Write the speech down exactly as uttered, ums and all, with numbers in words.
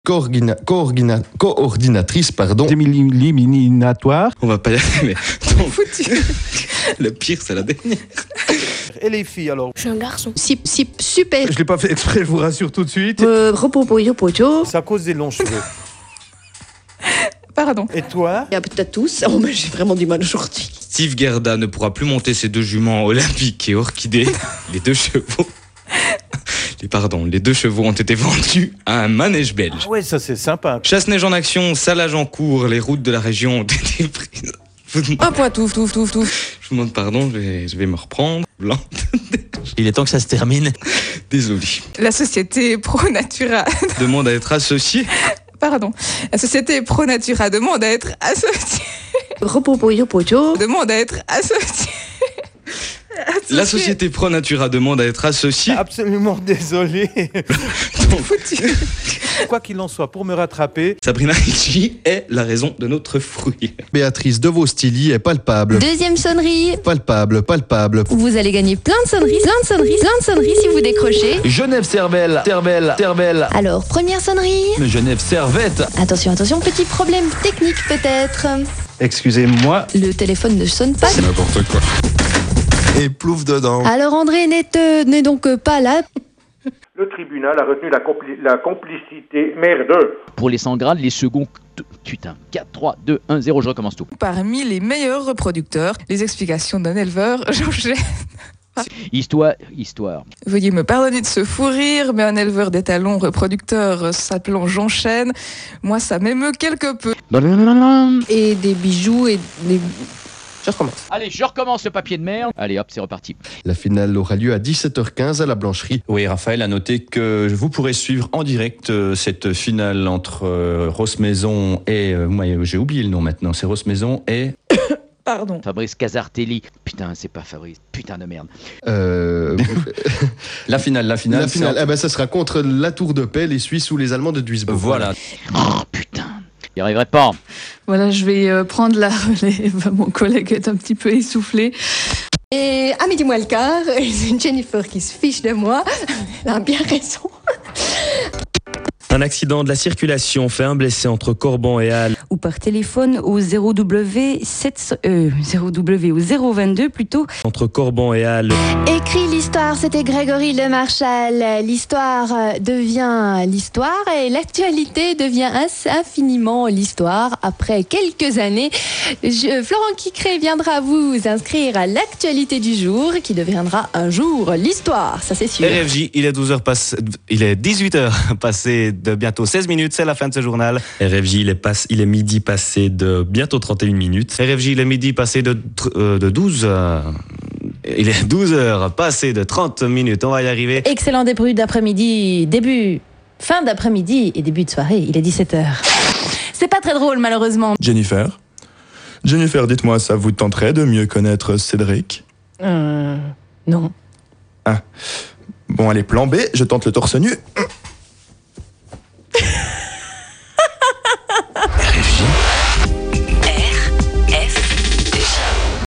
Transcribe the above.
Coordina, coordina, coordinatrice, pardon. Éliminatoire. On va pas y arriver, mais... Foutu. Le pire, c'est la dernière. Et les filles, alors? Je suis un garçon. Si, si, super. Je l'ai pas fait exprès, je vous rassure tout de suite. Euh, repopoyopoto. C'est à cause des longs cheveux. Pardon. Et toi? Et un peu de tous. Oh, mais j'ai vraiment du mal aujourd'hui. Steve Gerda ne pourra plus monter ses deux juments olympiques et orchidées. Les deux chevaux... Les, pardon, les deux chevaux ont été vendus à un manège belge. Ah ouais, ça c'est sympa. Chasse-neige en action, salage en cours, les routes de la région ont été prises. Un point, touf, touf, touf, touf. Je vous demande pardon, je vais, je vais me reprendre. Blanc. Il est temps que ça se termine. Désolé. La société Pro Natura. Demande à être associée. Pardon. La société Pro Natura demande à être associée. Repopoyopoto. Demande à être associée. La société Pro Natura demande à être associée. Absolument désolé. Foutu. Quoi qu'il en soit, pour me rattraper, Sabrina Ricci est la raison de notre fruit. Béatrice de vos stylis est palpable. Deuxième sonnerie. Palpable, palpable. Vous allez gagner plein de sonneries, plein de sonneries, plein de sonneries si vous décrochez. Genève Cervelle, Cervelle, Cervelle. Alors, première sonnerie. Genève Servette. Attention, attention, petit problème technique peut-être. excusez-moi. Le téléphone ne sonne pas. C'est n'importe quoi. Et plouf dedans. Alors André n'est euh, n'est donc euh, pas là. Le tribunal a retenu la, compli- la complicité merde. Pour les cent grades, les seconds... Putain, quatre, trois, deux, un, zéro, je recommence tout. Parmi les meilleurs reproducteurs, les explications d'un éleveur, j'enchaîne. Histoire, histoire. Veuillez me pardonner de ce fou rire, mais un éleveur d'étalons reproducteur s'appelant J'enchaîne, moi ça m'émeut quelque peu. Et des bijoux et des... Je recommence. Allez, je recommence le papier de merde. Allez, hop, c'est reparti. La finale aura lieu à dix-sept heures quinze à la Blancherie. Oui, Raphaël a noté que vous pourrez suivre en direct euh, cette finale entre euh, Ross Maison et... Euh, moi, j'ai oublié le nom maintenant, c'est Ross Maison et... Pardon. Fabrice Casartelli. Putain, c'est pas Fabrice. Putain de merde. Euh... La finale, la finale. la finale, c'est- eh ben, ça sera contre la Tour de Paix, les Suisses ou les Allemands de Duisbourg. Voilà. Oh, putain. J'y arriverai pas. Voilà, je vais euh, prendre la relève. Mon collègue est un petit peu essoufflé. Et à midi moins le quart, c'est Jennifer qui se fiche de moi. Elle a bien raison. Un accident de la circulation fait un blessé entre Corban et Halle. Ou par téléphone au zéro W sept euh, zéro W au zéro vingt-deux plutôt. Entre Corban et Halle. Écrit l'histoire, c'était Grégory Le Marchal. L'histoire euh, devient l'histoire et l'actualité devient ins- infiniment l'histoire. Après quelques années, je, Florent Quicré viendra vous inscrire à l'actualité du jour qui deviendra un jour l'histoire, ça c'est sûr. R F J, il est douze heures passe... il est dix-huit heures passé de bientôt seize minutes, c'est la fin de ce journal. R F J, il est, passe... il est midi passé de bientôt trente et une minutes. R F J, il est midi passé de, euh, de douze heures. Il est douze heures passé de trente minutes, on va y arriver. Excellent début d'après-midi, début, fin d'après-midi et début de soirée, il est dix-sept heures. C'est pas très drôle malheureusement. Jennifer Jennifer, dites-moi, ça vous tenterait de mieux connaître Cédric? Euh... Non. Ah. Bon, allez, plan B, je tente le torse nu.